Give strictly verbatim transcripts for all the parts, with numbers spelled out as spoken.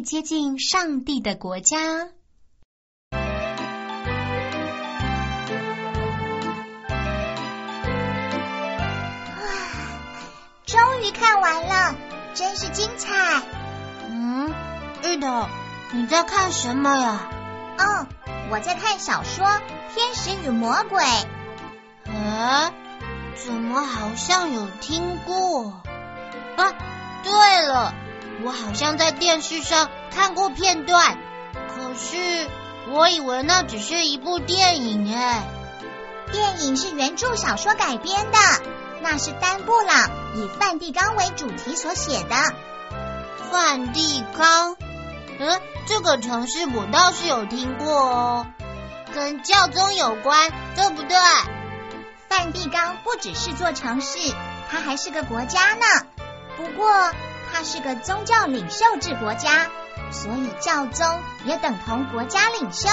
接近上帝的国家。 终于看完了，真是精彩。 嗯，玉头，你在看什么呀？ 哦，我在看小说《天使与魔鬼》。 哎，怎么好像有听过？啊，对了，我好像在电视上看过片段，可是我以为那只是一部电影哎。 电影是原著小说改编的，那是丹布朗以梵蒂冈为主题所写的。 梵蒂冈，嗯，这个城市我倒是有听过哦，跟教宗有关，对不对？ 梵蒂冈不只是座城市，它还是个国家呢。不过它是个宗教领袖制国家，所以教宗也等同国家领袖。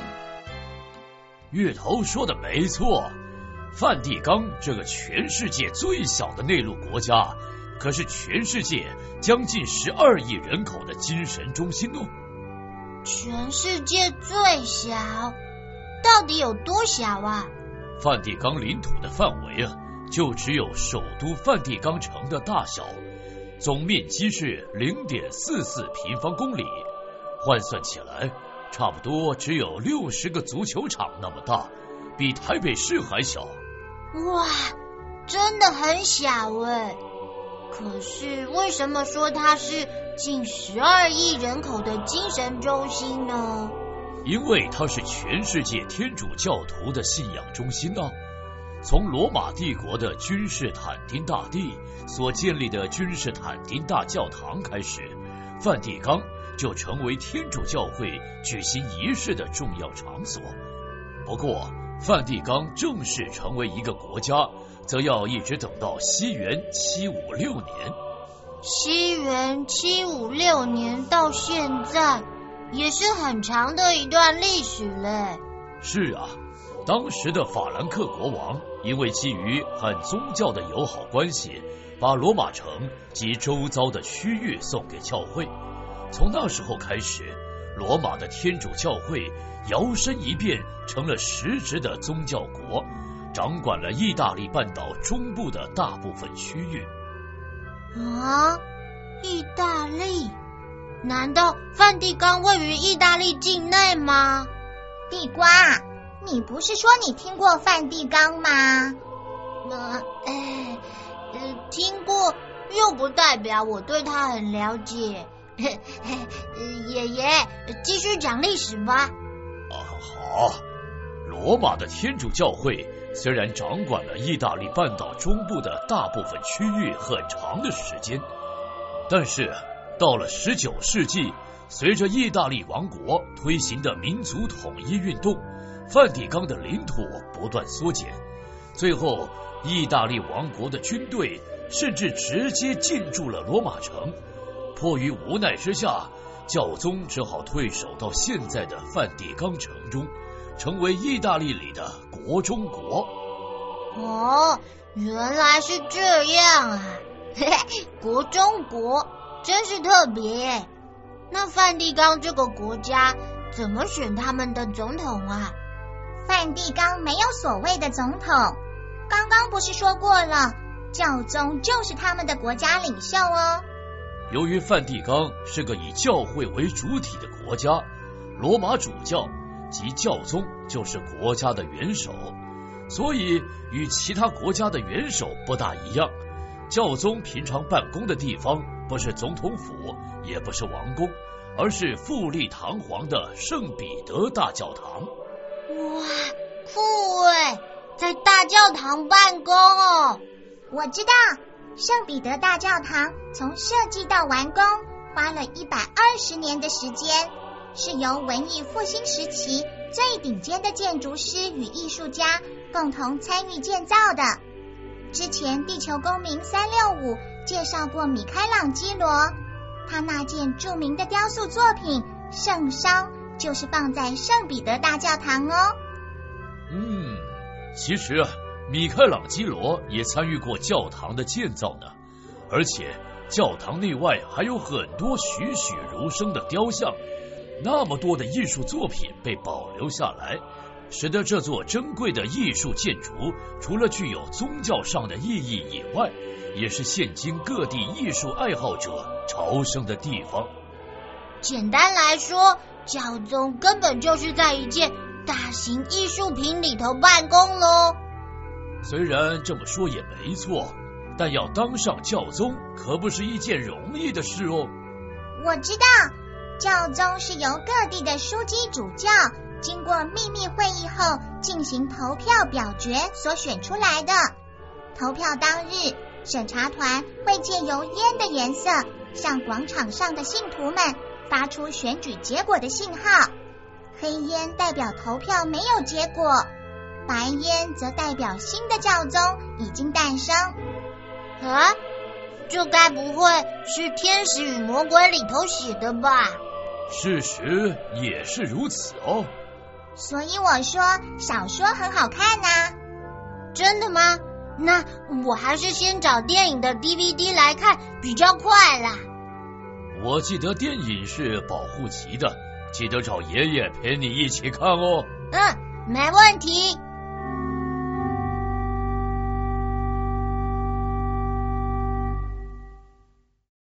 月头说的没错，梵蒂冈这个全世界最小的内陆国家，可是全世界将近十二亿人口的精神中心哦。 全世界最小，到底有多小啊？ 梵蒂冈领土的范围啊，就只有首都梵蒂冈城的大小，总面积是 零点四四平方公里，换算起来差不多只有六十个足球场那么大，比台北市还小。 哇，真的很小哎！可是为什么说它是近十二亿人口的精神中心呢？ 因为它是全世界天主教徒的信仰中心啊。从罗马帝国的君士坦丁大帝所建立的君士坦丁大教堂开始，梵蒂冈就成为天主教会举行仪式的重要场所。不过梵蒂冈正式成为一个国家，则要一直等到西元七五六年。 西元七五六年到现在，也是很长的一段历史嘞。 是啊，当时的法兰克国王因为基于和宗教的友好关系，把罗马城及周遭的区域送给教会。从那时候开始，罗马的天主教会摇身一变成了实质的宗教国，掌管了意大利半岛中部的大部分区域。 啊，意大利？难道梵蒂冈位于意大利境内吗？ 地瓜，你不是说你听过梵蒂冈吗？ 呃，哎，呃，听过又不代表我对它很了解。爷爷，继续讲历史吧。 啊，好。罗马的天主教会虽然掌管了意大利半岛中部的大部分区域很长的时间，但是到了十九世纪，随着意大利王国推行的民族统一运动，梵蒂冈的领土不断缩减，最后意大利王国的军队甚至直接进驻了罗马城。迫于无奈之下，教宗只好退守到现在的梵蒂冈城中，成为意大利里的国中国。 哦，原来是这样啊！嘿嘿，国中国真是特别。那梵蒂冈这个国家怎么选他们的总统啊？ 梵蒂冈没有所谓的总统，刚刚不是说过了，教宗就是他们的国家领袖哦。 由于梵蒂冈是个以教会为主体的国家，罗马主教及教宗就是国家的元首，所以与其他国家的元首不大一样。教宗平常办公的地方不是总统府，也不是王宫，而是富丽堂皇的圣彼得大教堂。 哇，酷耶，在大教堂办公哦。 我知道，圣彼得大教堂从设计到完工花了一百二十年的时间，是由文艺复兴时期最顶尖的建筑师与艺术家共同参与建造的。之前地球公民三六五介绍过米开朗基罗，他那件著名的雕塑作品《圣殇》就是放在圣彼得大教堂哦。 嗯，其实啊，米开朗基罗也参与过教堂的建造呢，而且教堂内外还有很多栩栩如生的雕像，那么多的艺术作品被保留下来，使得这座珍贵的艺术建筑除了具有宗教上的意义以外，也是现今各地艺术爱好者朝圣的地方。 简单来说，教宗根本就是在一件大型艺术品里头办公咯。 虽然这么说也没错，但要当上教宗可不是一件容易的事哦。 我知道，教宗是由各地的枢机主教经过秘密会议后进行投票表决所选出来的。投票当日，审查团会借由烟的颜色向广场上的信徒们发出选举结果的信号。黑烟代表投票没有结果，白烟则代表新的教宗已经诞生。 啊，这该不会是《天使与魔鬼》里头写的吧？ 事实也是如此哦。 所以我说小说很好看啊。 真的吗？那我还是先找电影的 D V D 来看比较快啦。 我记得电影是保护期的，记得找爷爷陪你一起看哦。 嗯，没问题。